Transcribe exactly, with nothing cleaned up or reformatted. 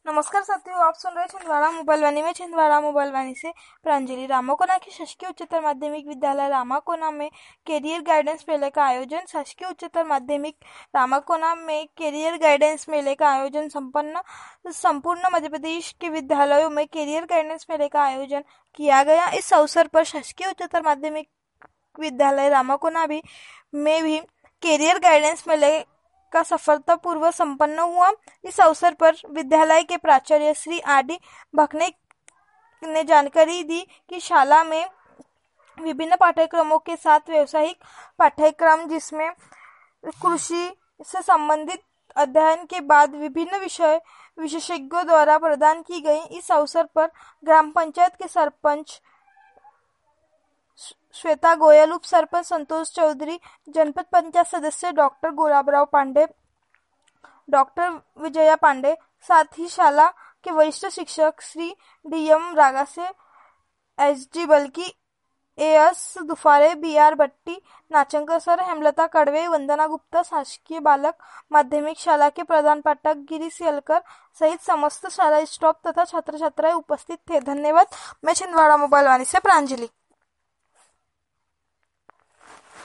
नमस्कार साथियों, आप सुन रहे हैं छिंदवाड़ा मोबाइल वाणी में। छिंदवाड़ा मोबाइल वाणी से प्रांजलि। रामाकोना के शासकीय उच्चतर माध्यमिक विद्यालय रामाकोना में कैरियर गाइडेंस मेले का आयोजन। शासकीय उच्चतर माध्यमिक रामाकोना में कैरियर गाइडेंस मेले का आयोजन संपन्न संपूर्ण मध्य प्रदेश के विद्यालयों में कैरियर गाइडेंस मेले का आयोजन किया गया। इस अवसर पर शासकीय उच्चतर माध्यमिक विद्यालय रामाकोना भी में भी कैरियर गाइडेंस मेले का सफलतापूर्वक संपन्न हुआ। इस अवसर पर विद्यालय के प्राचार्य श्री आर डी भकने ने जानकारी दी कि शाला में विभिन्न पाठ्यक्रमों के साथ व्यावसायिक पाठ्यक्रम जिसमें कृषि से संबंधित अध्ययन के बाद विभिन्न विषय विशेषज्ञों द्वारा प्रदान की गई। इस अवसर पर ग्राम पंचायत के सरपंच श्वेता गोयल, उप सरपंच संतोष चौधरी, जनपद पंचायत सदस्य डॉक्टर गुलाबराव पांडे, डॉक्टर विजया पांडे, साथ ही शाला के वरिष्ठ शिक्षक Shri D M Ragase, S G Balki, A S Dufare, B R Bhatti, Nachankar sir, Hemlata Kadwe, Vandana Gupta, शासकीय बालक माध्यमिक शाला के प्रधान पाठक गिरीश यलकर सहित समस्त शाला स्टाफ तथा छात्र छात्राएं उपस्थित थे। धन्यवाद। मैं छिंदवाड़ा मोबाइल वाणी से प्रांजलि।